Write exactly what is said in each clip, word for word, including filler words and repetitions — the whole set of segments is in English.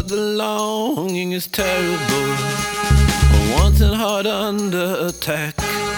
the longing is terrible, wanting hard under attack.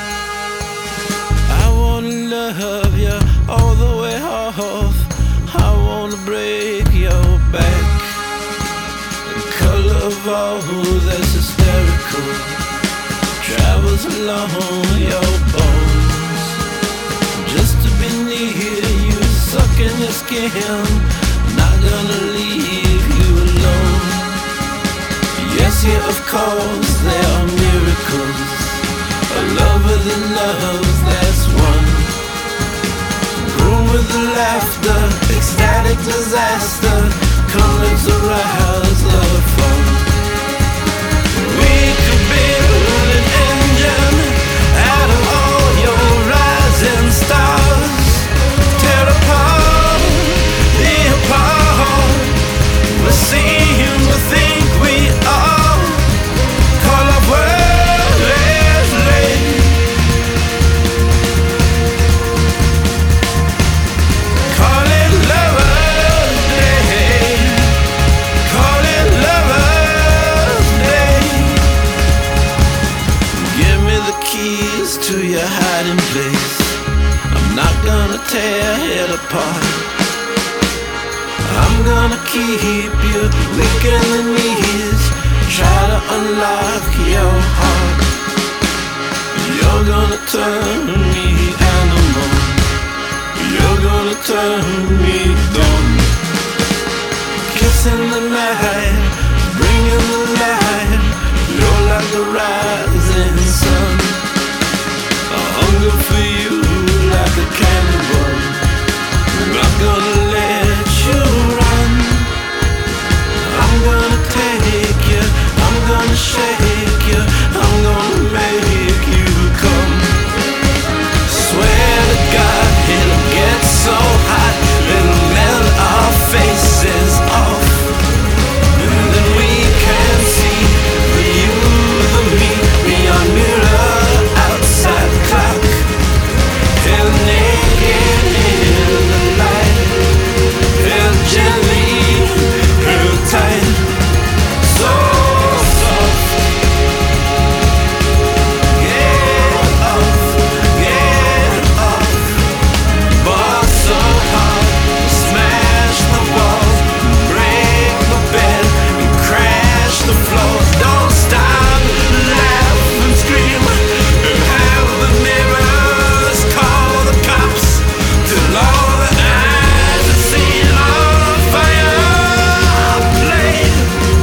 I wanna love you all the way off, I wanna break your back. The color of all that's hysterical travels along your bones, just to be near you, sucking your skin, not gonna leave you alone. Yes, yeah, of course, there are miracles, a lover that loves, that's one. Grown with the laughter, ecstatic disaster, colors arouse the fun. We could build an engine out of all your rising stars, tear apart the apart. We seem to think we are, call our world as late, call it Lover's Day, call it Lover's Day. Give me the keys to your hiding place, I'm not gonna tear it apart. I'm gonna keep you weak in the knees, try to unlock your heart. You're gonna turn me animal, you're gonna turn me dumb. Kissing the night, bringing the light, you're like the rising sun. I hunger for you like a cannibal, I'm not gonna let you run. I'm gonna take you, I'm gonna shake you, I'm gonna make you come. Swear to God, it'll get so hot, it'll melt our faces off, and then we can see the you, the me, beyond mirror, outside the clock, held naked in the light, held gently, held tight, so soft. Get off, get off, but so hard, smash the walls, break the bed, and crash the floors. Don't stop, laugh and scream, and have the neighbors call the cops, till all the eyes have seen on fire blade.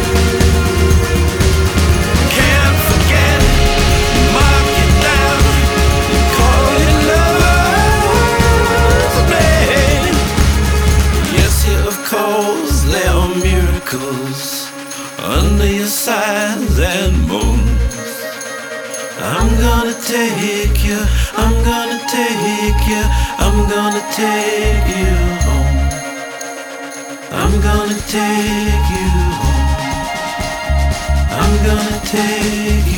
Can't forget, mark it down, and call it Lover's Day. Yes, yeah, of course, there are miracles under your sighs and moans. I'm gonna take you, I'm gonna take you, I'm gonna take you home. I'm gonna take you home, I'm gonna take you